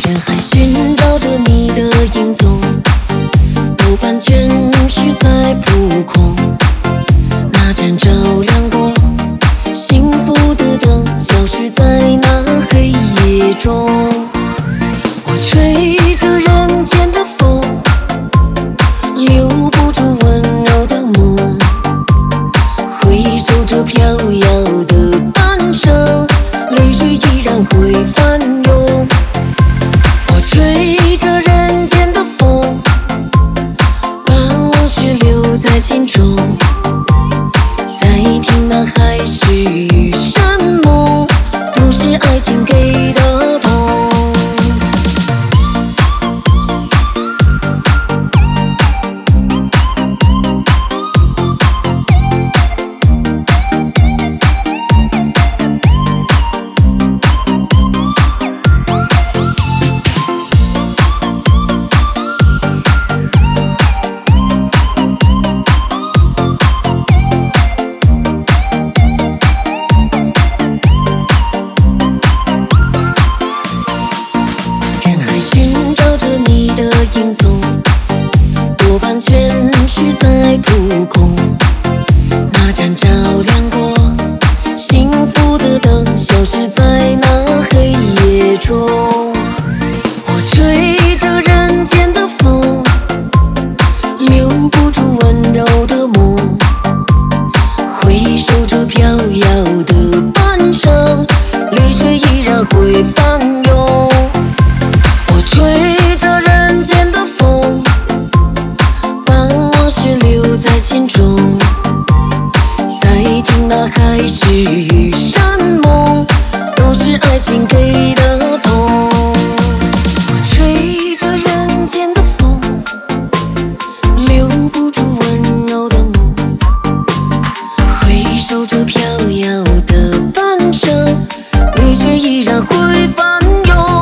人海寻找着你的影踪，多半全是在扑空。那盏照亮过幸福的灯，消失在那黑夜中。我吹着人间的风，留不住温柔的梦，回首着飘摇的半生，泪水依然会翻涌。我吹着人间的风，把往事留在心中，再听那海市与山盟，都是爱情给的痛。寻找着你的影踪，多半全是在扑空。那盏照亮过幸福的灯，消失在那黑夜中。我吹着人间的风，留不住温柔的梦，回首着飘摇的半生，泪水依然会翻涌。吹着人间的风，把往事留在心中，再听那海市与山盟，都是爱情给的痛。我吹着人间的风，留不住温柔的梦，回首着飘摇的半生，泪水依然会翻涌。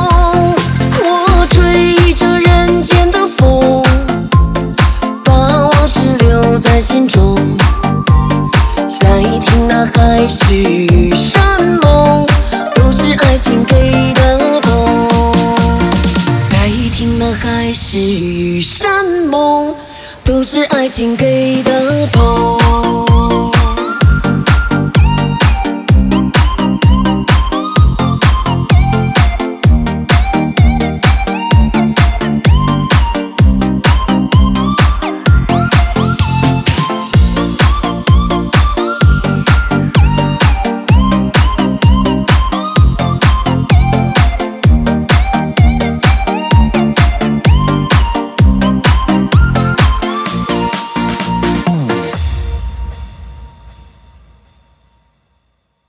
在心中，再听那海市与山盟，都是爱情给的痛。再听那海市与山盟，都是爱情给的